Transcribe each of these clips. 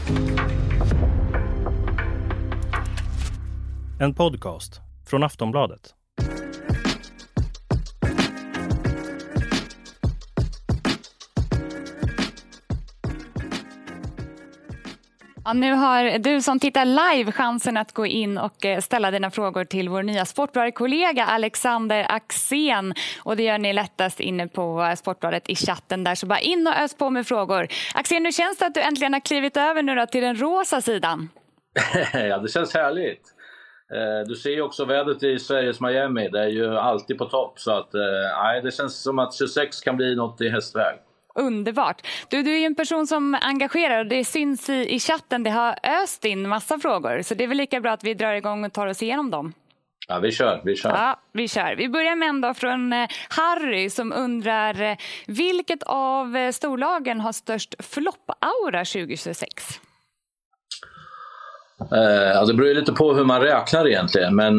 En podcast från Aftonbladet. Ja, nu har du som tittar live chansen att gå in och ställa dina frågor till vår nya Sportbladet-kollega Alexander Axén. Och det gör ni lättast inne på Sportbladet i chatten där. Så bara in och ös på med frågor. Axén, nu känns det att du äntligen har klivit över nu då till den rosa sidan. Ja, det känns härligt. Du ser ju också vädret i Sveriges Miami. Det är ju alltid på topp. Så att, det känns som att 26 kan bli något i hästväg. Underbart. Du är ju en person som engagerar och det syns i chatten. Det har öst in massa frågor. Så det är väl lika bra att vi drar igång och tar oss igenom dem. Ja, vi kör. Ja, vi kör. Vi börjar med en då från Harry som undrar vilket av storlagen har störst flopp-aura 2026? Det beror ju lite på hur man räknar egentligen. Men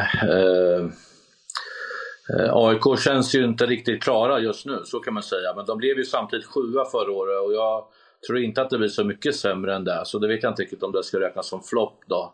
AIK känns ju inte riktigt klara just nu, så kan man säga. Men de blev ju samtidigt 7 förra året och jag tror inte att det blir så mycket sämre än det. Så det vet jag inte riktigt om det ska räknas som flopp då.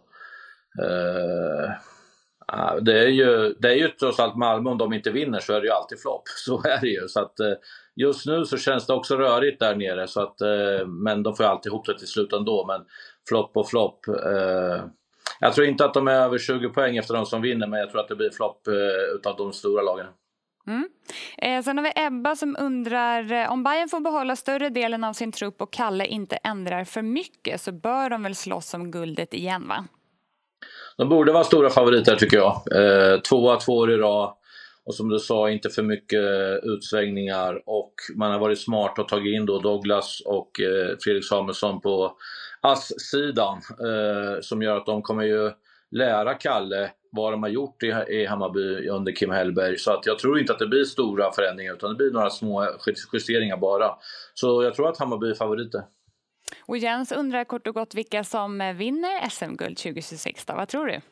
Det är ju trots allt Malmö, om de inte vinner så är det ju alltid flopp. Så är det ju. Så att, just nu så känns det också rörigt där nere. Så att, men de får ju alltid ihop det till slut ändå. Men flopp och flopp. Jag tror inte att de är över 20 poäng efter de som vinner, men jag tror att det blir flopp utav de stora lagen. Sen har vi Ebba som undrar om Bayern får behålla större delen av sin trupp och Kalle inte ändrar för mycket så bör de väl slåss om guldet igen, va? De borde vara stora favoriter tycker jag. 2 år i rad. Och som du sa, inte för mycket utsvängningar. Och man har varit smart och tagit in då Douglas och Fredrik Samuelsson på AS-sidan. Som gör att de kommer ju lära Kalle vad de har gjort i Hammarby under Kim Hellberg. Så att jag tror inte att det blir stora förändringar utan det blir några små justeringar bara. Så jag tror att Hammarby är favoriter. Och Jens undrar kort och gott vilka som vinner SM-guld 2026 då. Vad tror du?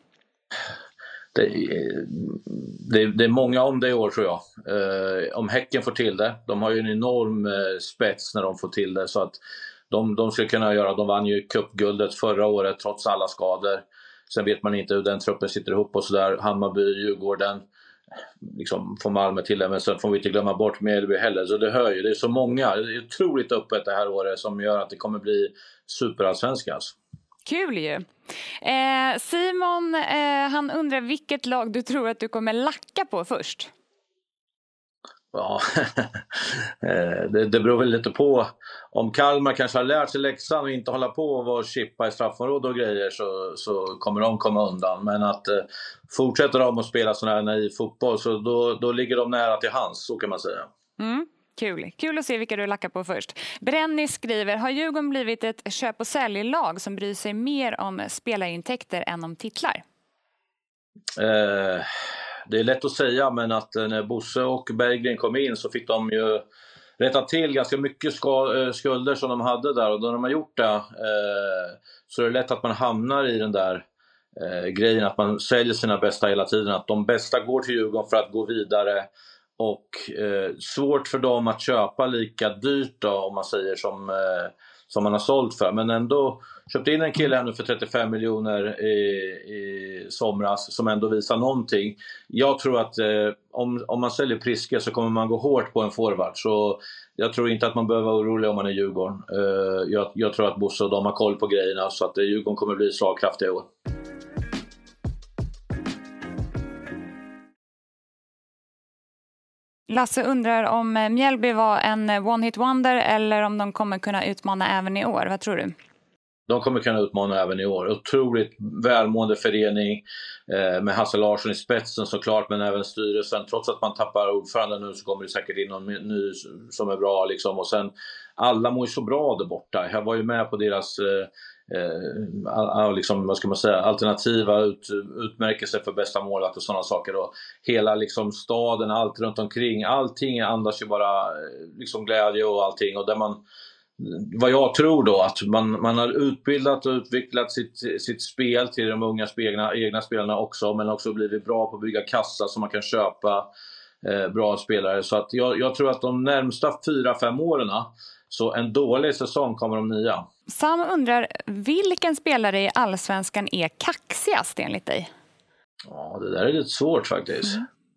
Det är många om det i år tror jag. Om Häcken får till det. De har ju en enorm spets när de får till det. Så att de ska kunna göra. De vann ju cupguldet förra året trots alla skador. Sen vet man inte hur den truppen sitter ihop och sådär. Hammarby, Djurgården. Liksom får Malmö till det. Men sen får vi inte glömma bort Mjällby heller. Så det hör ju. Det är så många. Det är otroligt öppet det här året som gör att det kommer bli superallsvenska. Alltså. Kul ju. Simon, han undrar vilket lag du tror att du kommer lacka på först? Ja, det beror väl lite på. Om Kalmar kanske har lärt sig läxan och inte hålla på och vara chippa i straffområde och grejer så kommer de komma undan. Men att fortsätter de att spela sån här naiv fotboll så då ligger de nära till hands, så kan man säga. Kul att se vilka du lackar på först. Brenny skriver, har Djurgården blivit ett köp- och säljlag som bryr sig mer om spelarintäkter än om titlar? Det är lätt att säga, men att när Bosse och Berggren kom in så fick de ju rätta till ganska mycket skulder som de hade där. Och då de har gjort det så är det lätt att man hamnar i den där grejen att man säljer sina bästa hela tiden. Att de bästa går till Djurgården för att gå vidare. Och svårt för dem att köpa lika dyrt då, om man säger som man har sålt för. Men ändå köpte in en kille här nu för 35 miljoner i somras som ändå visar någonting. Jag tror att om man säljer Priske så kommer man gå hårt på en forward. Så jag tror inte att man behöver vara orolig om man är Djurgården. Jag tror att Bosse och de har koll på grejerna så att Djurgården kommer bli slagkraftiga i år. Lasse undrar om Mjällby var en one-hit wonder eller om de kommer kunna utmana även i år. Vad tror du? De kommer kunna utmana även i år. Otroligt välmående förening med Hasse Larsson i spetsen såklart, men även styrelsen. Trots att man tappar ordförande nu så kommer det säkert in någon ny som är bra. Liksom. Och sen, alla mår ju så bra där borta. Jag var ju med på deras liksom, vad ska man säga, alternativa utmärkelse för bästa målvakt och sådana saker. Och hela liksom, staden, allt runt omkring. Allting andas ju bara liksom, glädje och allting. Och där man... Vad jag tror då att man har utbildat och utvecklat sitt spel till de unga egna spelarna också, men också blivit bra på att bygga kassa så man kan köpa bra spelare. Så att jag tror att de närmsta 4-5 åren Så en dålig säsong kommer de 9. Sam undrar, vilken spelare i Allsvenskan är kaxigast enligt dig? Ja, det där är lite svårt faktiskt.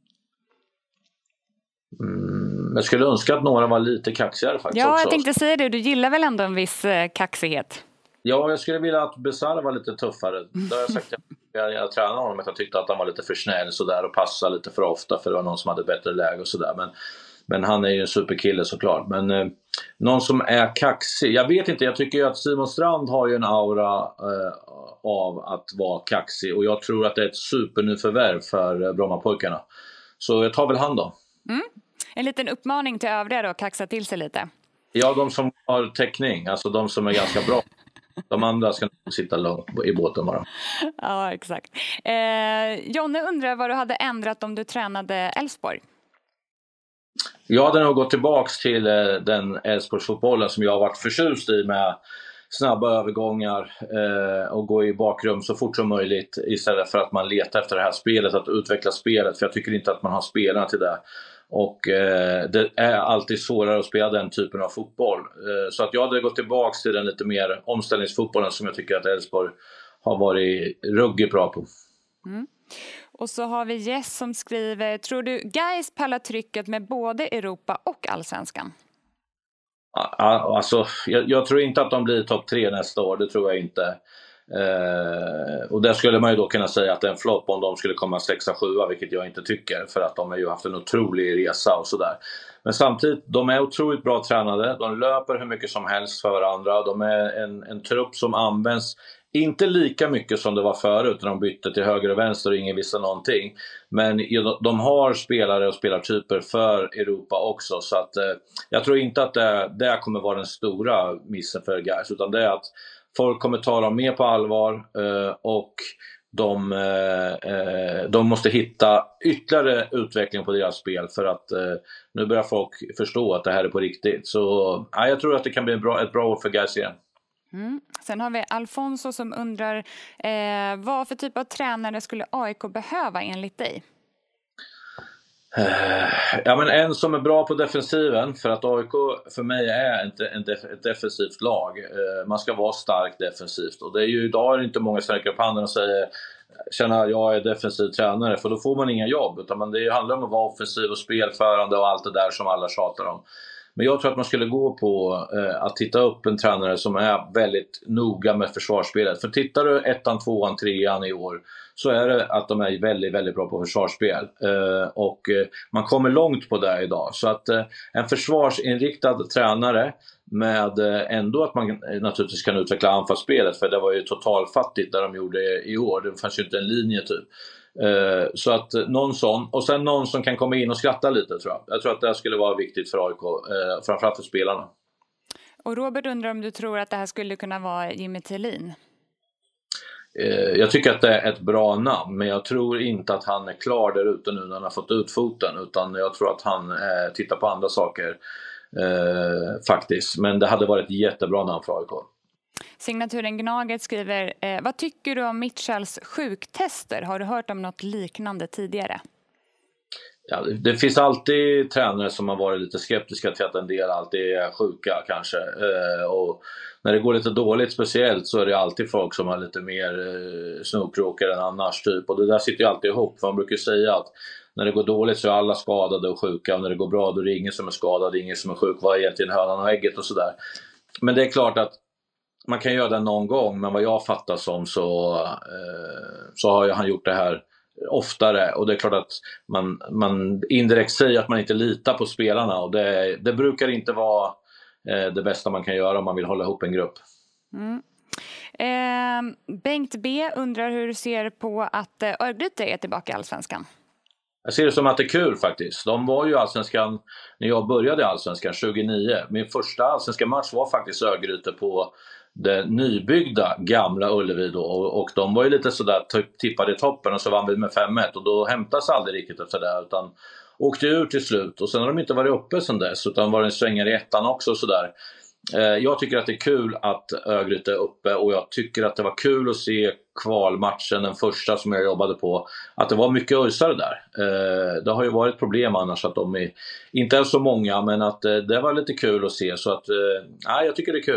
Jag skulle önska att några var lite kaxigare faktiskt. Ja, också. Jag tänkte säga det. Du gillar väl ändå en viss kaxighet? Ja, jag skulle vilja att Besara var lite tuffare. Det har jag sagt jag tränade honom att jag tyckte att han var lite för snäll sådär och passade lite för ofta för det var någon som hade bättre läge och sådär. Men han är ju en superkille såklart. Men någon som är kaxig, jag vet inte, jag tycker ju att Simon Strand har ju en aura av att vara kaxig. Och jag tror att det är ett supernyförvärv för Brommapojkarna. Så jag tar väl han då. En liten uppmaning till övriga då, kaxa till sig lite. Ja, de som har täckning, alltså de som är ganska bra. De andra ska sitta långt i båten bara. Ja, exakt. Jonne undrar vad du hade ändrat om du tränade Elfsborg. Jag hade nog gått tillbaks till den Elfsborgsfotbollen som jag har varit förtjust i med snabba övergångar och gå i bakrum så fort som möjligt istället för att man letar efter det här spelet, att utveckla spelet. För jag tycker inte att man har spelarna till det. Och det är alltid svårare att spela den typen av fotboll. Så att jag hade gått tillbaks till den lite mer omställningsfotbollen som jag tycker att Elfsborg har varit ruggigt bra på. Och så har vi Jess som skriver, tror du Gais pallar trycket med både Europa och Allsvenskan? Alltså, jag tror inte att de blir topp 3 nästa år, det tror jag inte. Och där skulle man ju då kunna säga att det är en flopp om de skulle komma 6-7, vilket jag inte tycker, för att de har ju haft en otrolig resa och sådär. Men samtidigt, de är otroligt bra tränade, de löper hur mycket som helst för varandra, de är en trupp som används inte lika mycket som det var förut när de bytte till höger och vänster och ingen visste någonting. Men de har spelare och spelartyper för Europa också. Så att jag tror inte att det kommer vara den stora missen för Gais, utan det är att folk kommer ta dem mer på allvar och de måste hitta ytterligare utveckling på deras spel för att nu börjar folk förstå att det här är på riktigt. Så jag tror att det kan bli ett bra år för Gais igen. Sen har vi Alfonso som undrar vad för typ av tränare skulle AIK behöva enligt dig? Ja, men en som är bra på defensiven, för att AIK för mig är inte ett defensivt lag. Man ska vara stark defensivt och det är ju idag är det inte många som räcker upp handen och säger känna jag är defensiv tränare, för då får man inga jobb, utan det handlar om att vara offensiv och spelförande och allt det där som alla tjatar om. Men jag tror att man skulle gå på att titta upp en tränare som är väldigt noga med försvarsspelet. För tittar du 1, 2, 3 i år så är det att de är väldigt, väldigt bra på försvarsspel. Och man kommer långt på det idag. Så att en försvarsinriktad tränare med ändå att man naturligtvis kan utveckla anfallsspelet. För det var ju totalfattigt där de gjorde i år. Det fanns ju inte en linje typ. Så att någon sån, och sen någon som kan komma in och skratta lite tror jag. Jag tror att det skulle vara viktigt för AIK, framförallt för spelarna. Och Robert undrar om du tror att det här skulle kunna vara Jimmy Thelin? Jag tycker att det är ett bra namn, men jag tror inte att han är klar där ute nu när han har fått ut foten, utan jag tror att han tittar på andra saker faktiskt. Men det hade varit ett jättebra namn för AIK. Signaturen Gnaget skriver, vad tycker du om Mitchells sjuktester? Har du hört om något liknande tidigare? Ja, det finns alltid tränare som har varit lite skeptiska till att en del alltid är sjuka kanske. Och när det går lite dåligt speciellt så är det alltid folk som har lite mer snokkråkar än annars typ. Och det där sitter ju alltid ihop, för man brukar säga att när det går dåligt så är alla skadade och sjuka, och när det går bra då är det ingen som är skadad, ingen som är sjuk. Vad är egentligen hönan och ägget och sådär. Men det är klart att man kan göra det någon gång, men vad jag fattar som så har han gjort det här oftare, och det är klart att man indirekt säger att man inte litar på spelarna, och det brukar inte vara det bästa man kan göra om man vill hålla ihop en grupp. Bengt B undrar hur du ser på att Örgryte är tillbaka i Allsvenskan. Jag ser det som att det är kul faktiskt. De var ju Allsvenskan när jag började i Allsvenskan 2009. Min första allsvenska match var faktiskt Örgryte på det nybyggda gamla Ullevi då, och de var ju lite sådär tippade i toppen, och så vann vi med 5-1, och då hämtas aldrig riktigt efter det, utan åkte ur till slut, och sen har de inte varit uppe sedan dess, utan var en svängare i ettan också och sådär. Jag tycker att det är kul att Örgryte är uppe, och jag tycker att det var kul att se kvalmatchen, den första som jag jobbade på, att det var mycket öjsare där. Det har ju varit problem annars att de inte är så många, men att det var lite kul att se. Så att, jag tycker det är kul.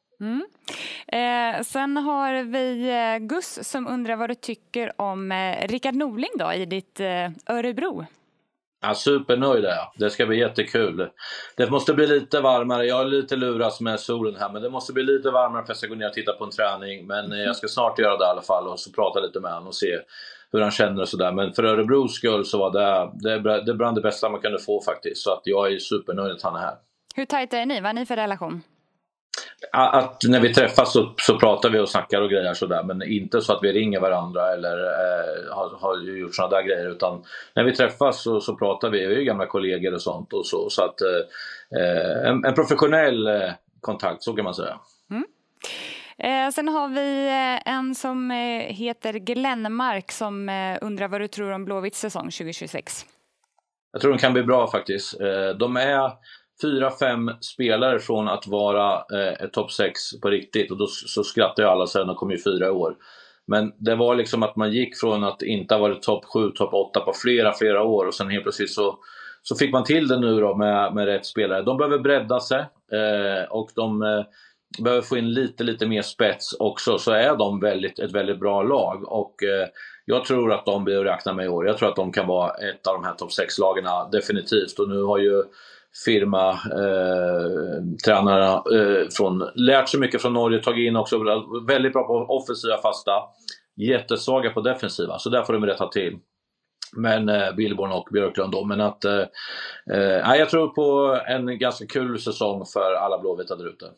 Sen har vi Gus som undrar vad du tycker om Rickard Norling då i ditt Örebro. Ja, supernöjd är jag. Det ska bli jättekul. Det måste bli lite varmare. Jag är lite luras med solen här, men det måste bli lite varmare för att jag ska gå ner och titta på en träning. Men jag ska snart göra det i alla fall och så prata lite med honom och se hur han känner och sådär. Men för Örebros skull så var det bland det bästa man kunde få faktiskt. Så att jag är supernöjd att han är här. Hur tajt är ni? Vad är ni för relation? Att när vi träffas så pratar vi och snackar och grejer sådär, men inte så att vi ringer varandra eller har gjort sådana där grejer, utan när vi träffas så pratar vi är ju gamla kollegor och sånt och så att en professionell kontakt, så kan man säga. Sen har vi en som heter Glenmark som undrar vad du tror om Blåvitts säsong 2026. Jag tror den kan bli bra faktiskt. De är 4-5 spelare från att vara ett topp 6 på riktigt, och då så skrattar ju alla sen, de kom ju 4 år. Men det var liksom att man gick från att inte ha varit topp 7, topp 8 på flera år, och sen helt plötsligt så fick man till det nu då med rätt spelare. De behöver bredda sig och de behöver få in lite mer spets också, så är de ett väldigt bra lag, och jag tror att de blir att räkna med i år. Jag tror att de kan vara ett av de här topp 6-lagarna definitivt, och nu har ju firma tränarna lärt sig mycket från Norge, tagit in också väldigt bra på offensiva fasta, jättesvaga på defensiva, så där får de rätta till. Men Billborn och Björklund då, men att jag tror på en ganska kul säsong för alla blåvita där ute.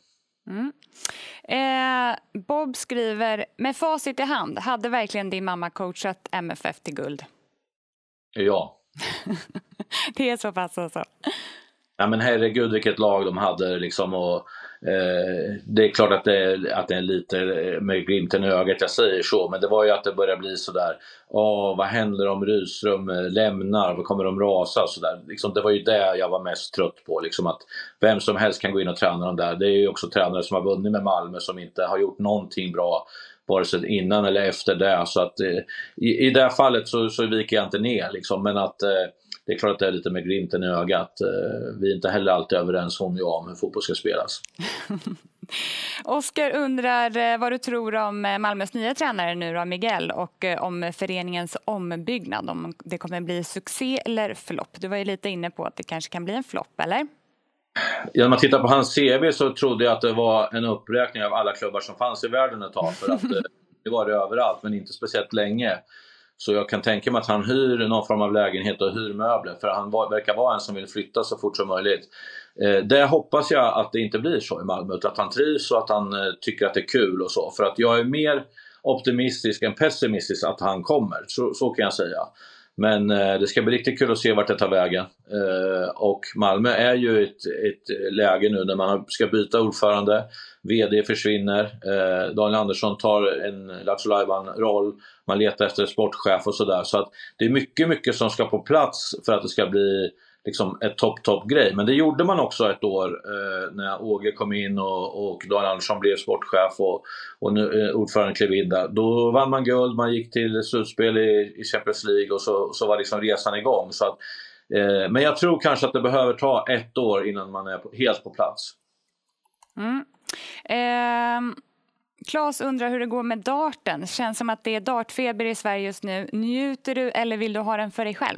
Bob skriver, med facit i hand, hade verkligen din mamma coachat MFF till guld? Ja. Det är så pass så. Ja, men herregud vilket lag de hade liksom, och det är klart att det är lite med glimten i ögat jag säger så, men det var ju att det började bli så där, vad händer om Rydström lämnar, vad kommer de rasa så där liksom, det var ju det jag var mest trött på liksom, att vem som helst kan gå in och träna dem där. Det är ju också tränare som har vunnit med Malmö som inte har gjort någonting bra vare sig innan eller efter det, så att i det här fallet så viker jag inte ner liksom, men att det är klart att det är lite med glimten i ögat. Vi är inte heller alltid överens om hur fotboll ska spelas. Oskar undrar vad du tror om Malmös nya tränare nu då, Miguel, och om föreningens ombyggnad, om det kommer bli succé eller flopp. Du var ju lite inne på att det kanske kan bli en flopp, eller? När man tittar på hans CV så trodde jag att det var en uppräkning av alla klubbar som fanns i världen ett tag, för att det var det överallt, men inte speciellt länge. Så jag kan tänka mig att han hyr någon form av lägenhet och hyr möbler, för han verkar vara en som vill flytta så fort som möjligt. Det hoppas jag att det inte blir så i Malmö, utan att han trivs och att han tycker att det är kul och så. För att jag är mer optimistisk än pessimistisk att han kommer, så kan jag säga. Men det ska bli riktigt kul att se vart det tar vägen. Och Malmö är ju ett läge nu när man ska byta ordförande. VD försvinner. Daniel Andersson tar en Lattjo Lajban-roll. Man letar efter sportchef och sådär. Så att det är mycket som ska på plats för att det ska bli liksom ett topp-grej. Men det gjorde man också ett år när Åge kom in och Daniel Andersson blev sportchef och nu ordförande klev in där. Då vann man guld, man gick till slutspel i Champions League och så var liksom resan igång. Så att, men jag tror kanske att det behöver ta 1 år innan man är helt på plats. Claes undrar hur det går med darten. Känns som att det är dartfeber i Sverige just nu. Njuter du eller vill du ha den för dig själv?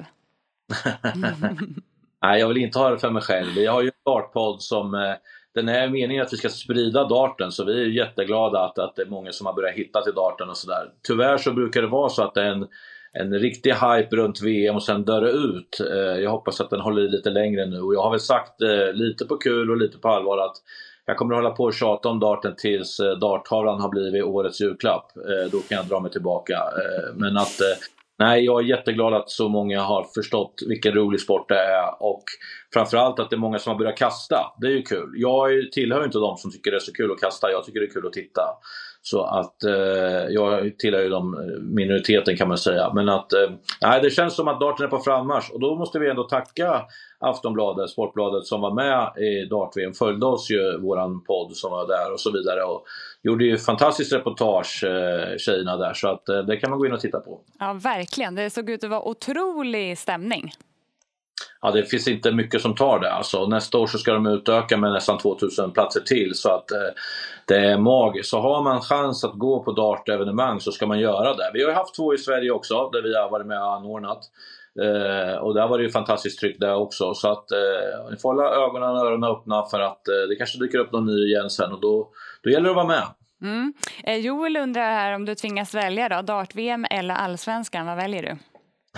Nej, jag vill inte ha det för mig själv. Vi har ju en dartpodd som den är meningen att vi ska sprida darten, så vi är jätteglada att det är många som har börjat hitta till darten och sådär. Tyvärr så brukar det vara så att det är en riktig hype runt VM och sen dör det ut. Jag hoppas att den håller lite längre nu, och jag har väl sagt lite på kul och lite på allvar att jag kommer att hålla på och tjata om darten tills darttavlan har blivit årets julklapp. Då kan jag dra mig tillbaka. Men att nej, jag är jätteglad att så många har förstått vilken rolig sport det är, och framförallt att det är många som har börjat kasta. Det är ju kul. Jag tillhör inte de som tycker det är så kul att kasta. Jag tycker det är kul att titta. Så att jag tillhör ju minoriteten kan man säga. Men att nej, det känns som att darten är på frammarsch, och då måste vi ändå tacka Aftonbladet, Sportbladet som var med i dart-VM följde oss ju, våran podd som var där och så vidare, och gjorde ju fantastiskt reportage, tjejerna där, så att det kan man gå in och titta på. Ja, verkligen. Det såg ut att vara otrolig stämning. Ja, det finns inte mycket som tar det. Alltså, nästa år så ska de utöka med nästan 2000 platser till, så att det är magiskt. Så har man chans att gå på dartevenemang så ska man göra det. Vi har ju haft 2 i Sverige också där vi har varit med och anordnat. Och där var det ju fantastiskt tryck där också. Så att ni får hålla ögonen och öronen öppna för att det kanske dyker upp någon ny igen sen, och då gäller det att vara med. Joel undrar här om du tvingas välja då, dart-VM eller allsvenskan, vad väljer du?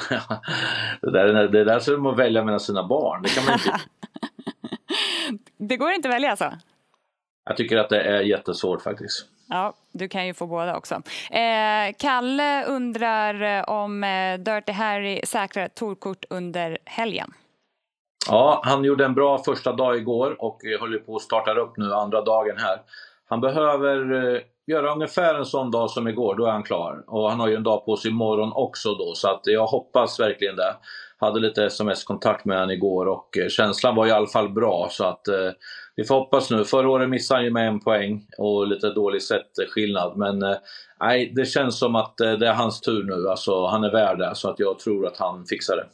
det där som man välja mellan sina barn, det kan man inte. Det går inte att välja alltså? Jag tycker att det är jättesvårt faktiskt. Ja, du kan ju få båda också. Kalle undrar om Dirty Harry säkrar tourkort under helgen. Ja, han gjorde en bra första dag igår och håller på att starta upp nu andra dagen här. Han behöver göra ungefär en sån dag som igår, då är han klar. Och han har ju en dag på sig imorgon också då, så att jag hoppas verkligen det. Hade lite sms-kontakt med han igår och känslan var i alla fall bra, så att vi får hoppas nu. Förra året missade han ju med 1 poäng och lite dålig skillnad, men nej, det känns som att det är hans tur nu. Alltså, han är värd det, så att jag tror att han fixar det.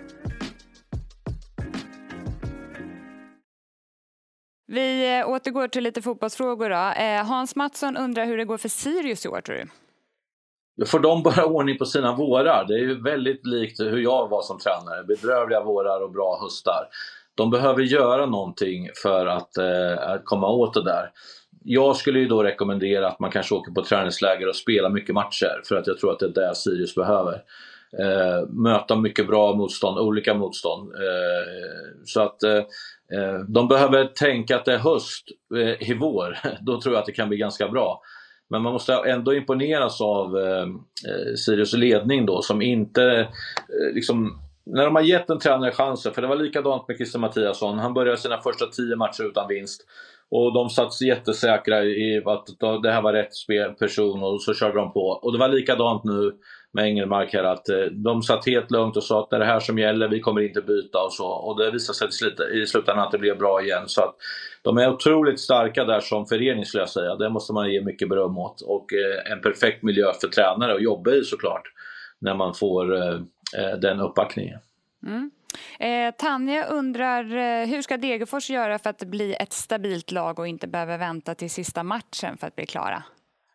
Vi återgår till lite fotbollsfrågor då. Hans Mattsson undrar hur det går för Sirius i år, tror du? Då får de bara ordning på sina vårar. Det är ju väldigt likt hur jag var som tränare. Bedrövliga vårar och bra höstar. De behöver göra någonting för att komma åt det där. Jag skulle ju då rekommendera att man kanske åker på träningsläger och spelar mycket matcher. För att jag tror att det är det Sirius behöver. Möta mycket bra motstånd, olika motstånd. Så att de behöver tänka att det är höst i vår. Då tror jag att det kan bli ganska bra. Men man måste ändå imponeras av Sirius ledning då, som inte liksom, när de har gett en tränare chansen, för det var likadant med Christer Mattiasson. Han började sina första 10 matcher utan vinst och de satt jättesäkra i att det här var rätt person, och så körde de på. Och det var likadant nu med Engelmark här, att de satt helt lugnt och sa att det är det här som gäller, vi kommer inte byta och så. Och det visade sig i slutändan att det blev bra igen. Så att de är otroligt starka där som förening, skulle jag säga. Det måste man ge mycket beröm åt. Och en perfekt miljö för tränare att jobba i, såklart, när man får den uppbackningen. Tanja undrar, hur ska Degerfors göra för att bli ett stabilt lag och inte behöva vänta till sista matchen för att bli klara?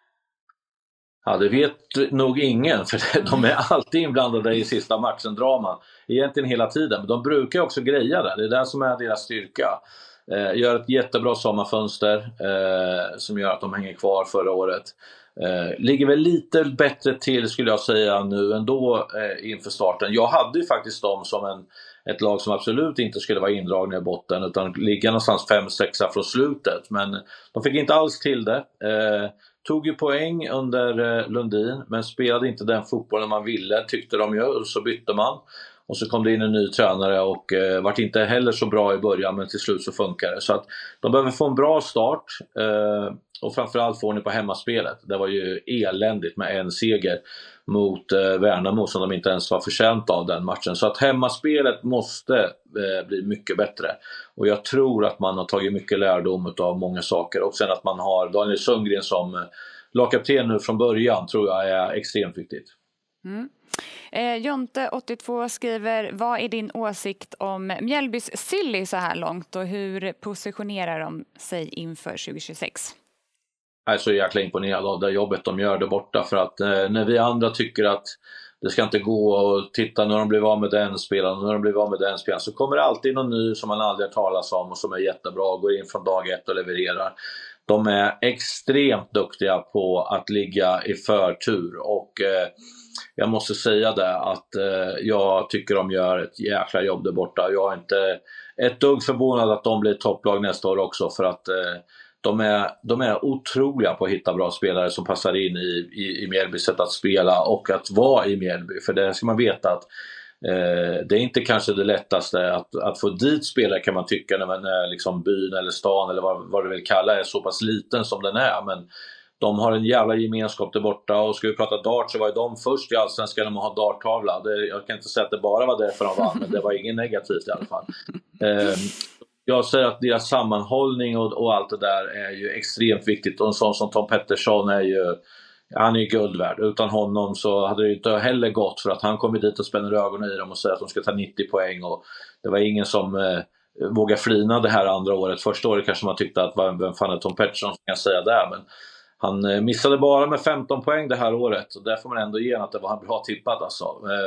Ja, det vet nog ingen, för de är alltid inblandade i sista matchen-draman. Egentligen hela tiden, men de brukar också greja det. Det är det som är deras styrka. Gör ett jättebra sommarfönster som gör att de hänger kvar förra året. Ligger väl lite bättre till, skulle jag säga, nu ändå inför starten. Jag hade ju faktiskt dem som ett lag som absolut inte skulle vara indragna i botten, utan ligga någonstans 5-6 från slutet. Men de fick inte alls till det. Tog ju poäng under Lundin, men spelade inte den fotbollen man ville, tyckte de ju, och så bytte man. Och så kom det in en ny tränare och vart inte heller så bra i början, men till slut så funkar det. Så att de behöver få en bra start och framförallt få ni på hemmaspelet. Det var ju eländigt med en seger mot Värnamo som de inte ens var förtjänta av den matchen. Så att hemmaspelet måste bli mycket bättre. Och jag tror att man har tagit mycket lärdom av många saker. Och sen att man har Daniel Sundgren som lagkapten nu från början, tror jag är extremt viktigt. Jonte 82 skriver, vad är din åsikt om Mjällbys Silly så här långt och hur positionerar de sig inför 2026? Jag är så jäkla imponerad av det jobbet de gör där borta, för att när vi andra tycker att det ska inte gå och titta när de blir av med den spelaren, när de blir av med den spelaren, så kommer det alltid någon ny som man aldrig har talat om och som är jättebra och går in från dag 1 och levererar. De är extremt duktiga på att ligga i förtur och jag måste säga det att jag tycker de gör ett jäkla jobb där borta. Jag är inte ett dugg förvånad att de blir topplag nästa år också, för att de är otroliga på att hitta bra spelare som passar in i Mjällbys sätt att spela och att vara i Mjällby. För det ska man veta att det är inte kanske det lättaste att få dit spelare, kan man tycka, när man är liksom byn eller stan eller vad du vill kalla är så pass liten som den är. Men de har en jävla gemenskap där borta, och ska vi prata dart så var ju de först i Allsvenskan om att ha darttavla. Jag kan inte säga att det bara var därför de vann, men det var inget negativt i alla fall. Jag säger att deras sammanhållning och allt det där är ju extremt viktigt, och en sån som Tom Pettersson han är ju guld värd. Utan honom så hade det ju inte heller gått, för att han kom dit och spänner ögonen i dem och säger att de ska ta 90 poäng, och det var ingen som vågar flina det här andra året. Första året kanske man tyckte att vem fan är Tom Pettersson som kan säga det, men han missade bara med 15 poäng det här året, och där får man ändå ge att det var bra tippat alltså.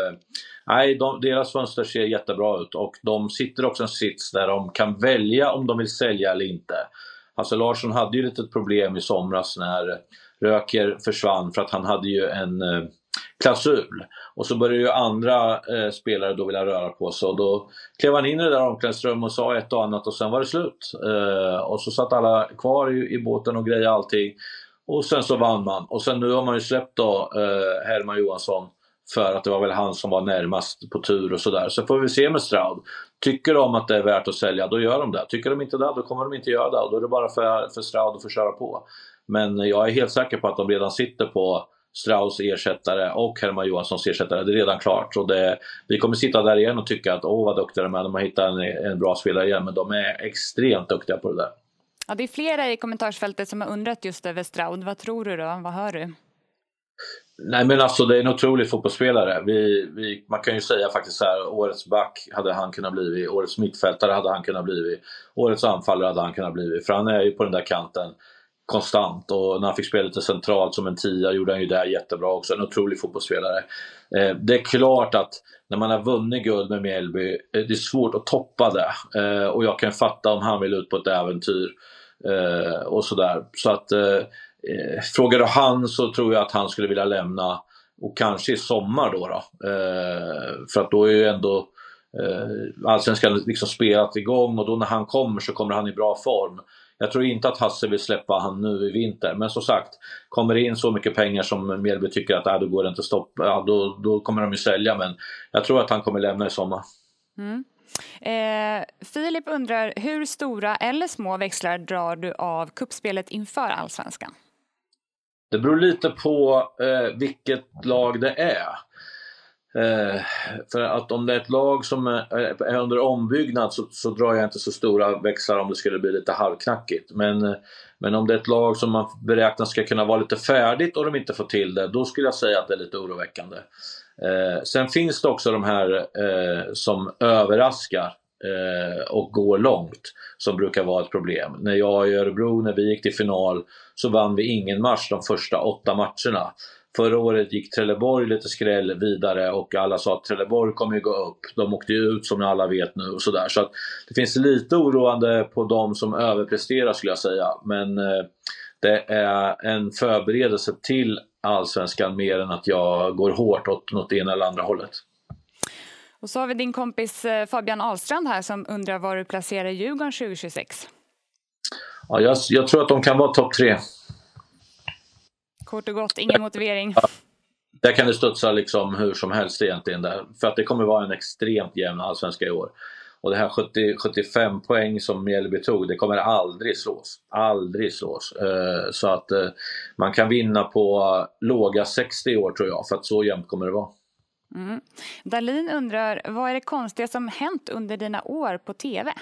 Deras fönster ser jättebra ut, och de sitter också en sits där de kan välja om de vill sälja eller inte. Alltså Larsson hade ju lite problem i somras när Röker försvann, för att han hade ju en klausul, och så började ju andra spelare då vilja röra på sig, och då klev han in i det där omklädningsrummet och sa ett och annat, och sen var det slut. Och så satt alla kvar i båten och grejade allting, och sen så vann man. Och sen nu har man ju släppt då Herman Johansson, för att det var väl han som var närmast på tur och sådär. Så får vi se med Stroud. Tycker de att det är värt att sälja, då gör de det. Tycker de inte det, då kommer de inte göra det. Och då är det bara för Stroud att få köra på. Men jag är helt säker på att de redan sitter på Strauds ersättare och Herman Johanssons ersättare. Det är redan klart. Och vi kommer sitta där igen och tycka att vad duktiga de är. De har hittat en bra spelare igen. Men de är extremt duktiga på det där. Ja, det är flera i kommentarsfältet som har undrat just över Stroud. Vad tror du då? Vad hör du? Nej, men alltså det är en otrolig fotbollsspelare. Man kan ju säga faktiskt så här: årets back hade han kunnat bli, årets mittfältare hade han kunnat bli, årets anfallare hade han kunnat bli. För han är ju på den där kanten konstant, och när han fick spela lite centralt som en 10 gjorde han ju det jättebra också. En otrolig fotbollsspelare. Det är klart att när man har vunnit guld med Mjällby, det är svårt att toppa det. Och jag kan fatta om han vill ut på ett äventyr och sådär. Så att frågar du han, så tror jag att han skulle vilja lämna, och kanske i sommar då. För att då är ju ändå Allsvenskan liksom spelat igång, och då när han kommer så kommer han i bra form. Jag tror inte att Hasse vill släppa han nu i vinter. Men som sagt, kommer det in så mycket pengar som Mjällby tycker att då går det inte att stoppa, då kommer de ju sälja. Men jag tror att han kommer lämna i sommar. Filip undrar, hur stora eller små växlar drar du av kuppspelet inför Allsvenskan? Det beror lite på vilket lag det är. För att om det är ett lag som är under ombyggnad, så drar jag inte så stora växlar om det skulle bli lite halvknackigt. Men om det är ett lag som man beräknar ska kunna vara lite färdigt och de inte får till det, då skulle jag säga att det är lite oroväckande. Sen finns det också de här som överraskar och går långt, som brukar vara ett problem. När jag i Örebro, när vi gick till final, så vann vi ingen match de första 8 matcherna. Förra året gick Trelleborg lite skräll vidare, och alla sa att Trelleborg kommer ju gå upp. De åkte ju ut som alla vet nu och sådär. Så att det finns lite oroande på de som överpresterar, skulle jag säga. Men det är en förberedelse till Allsvenskan mer än att jag går hårt åt något ena eller andra hållet. Och så har vi din kompis Fabian Ahlstrand här som undrar var du placerar Djurgården 2026. Ja, jag tror att de kan vara topp 3. Kort och gott, ingen motivering. Där kan det studsa liksom hur som helst egentligen. Där. För att det kommer vara en extremt jämn allsvenska i år. Och det här 75 poäng som Mjällby tog, det kommer aldrig slås. Aldrig slås. Så att man kan vinna på låga 60 år, tror jag. För att så jämnt kommer det vara. Dalin undrar, vad är det konstiga som hänt under dina år på tv?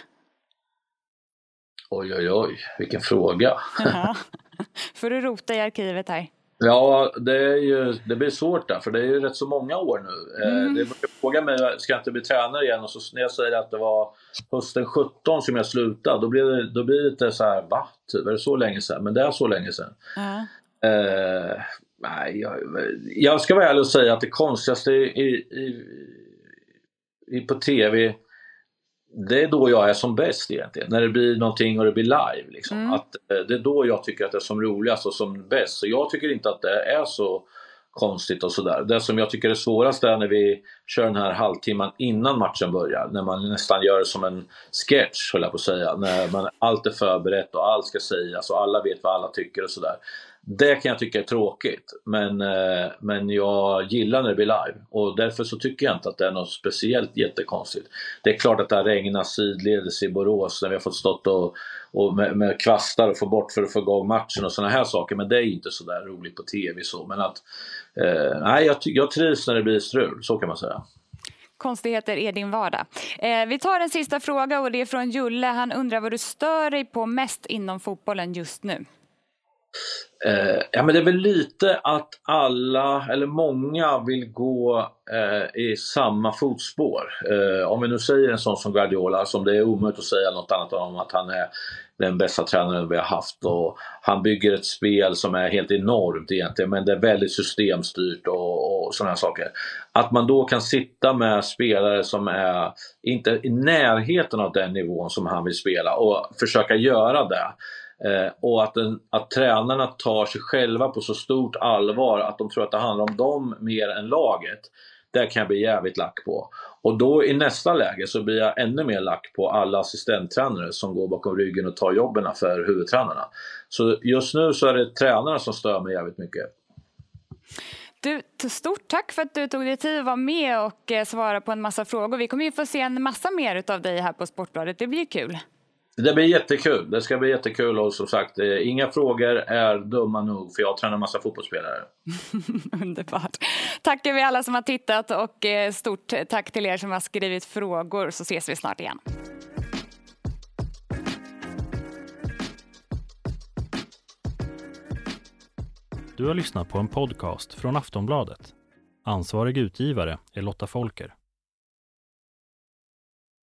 Oj, vilken fråga. Ja. Får du rota i arkivet här? Ja, det blir svårt där, för det är ju rätt så många år nu. Det brukar fråga mig, ska jag inte bli tränare igen? Och så när jag säger att det var hösten 17 som jag slutade, då blir det lite så här, va? Typ, är det så länge sedan? Men det är så länge sedan. Nej, jag ska vara ärlig och säga att det konstigaste på tv, det är då jag är som bäst egentligen. När det blir någonting och det blir live liksom. Att det är då jag tycker att det är som roligast och som bäst. Så jag tycker inte att det är så konstigt och sådär. Det som jag tycker är svårast är när vi kör den här halvtimman innan matchen börjar. När man nästan gör det som en sketch, höll jag på att säga. När allt är förberett och allt ska sägas och alla vet vad alla tycker och sådär. Det kan jag tycka är tråkigt, men jag gillar när det blir live och därför så tycker jag inte att det är något speciellt jättekonstigt. Det är klart att det har regnat sidledes i Borås när vi har fått stått och med kvastar och få bort för att få igång matchen och såna här saker, men det är inte så där roligt på tv så. Men att nej, jag trivs när det blir strul, så kan man säga. Konstigheter är din vardag. Vi tar en sista fråga och det är från Julle. Han undrar vad du stör dig på mest inom fotbollen just nu. Ja, men det är väl lite att alla eller många vill gå i samma fotspår. Om vi nu säger en sån som Guardiola, som det är omöjligt att säga något annat om, att han är den bästa tränaren vi har haft och han bygger ett spel som är helt enormt egentligen, men det är väldigt systemstyrt och sådana här saker. Att man då kan sitta med spelare som är inte i närheten av den nivån som han vill spela och försöka göra det. Och att tränarna tar sig själva på så stort allvar att de tror att det handlar om dem mer än laget, det kan jag bli jävligt lack på. Och då i nästa läge så blir jag ännu mer lack på alla assistenttränare som går bakom ryggen och tar jobben för huvudtränarna. Så just nu så är det tränarna som stör mig jävligt mycket. Du, stort tack för att du tog dig tid att vara med och svara på en massa frågor. Vi kommer ju få se en massa mer av dig här på Sportbladet. Det blir kul. Det blir jättekul. Det ska bli jättekul och som sagt, inga frågor är dumma nog för jag tränar en massa fotbollsspelare. Underbart. Tackar vi alla som har tittat och stort tack till er som har skrivit frågor, så ses vi snart igen. Du har lyssnat på en podcast från Aftonbladet. Ansvarig utgivare är Lotta Folker.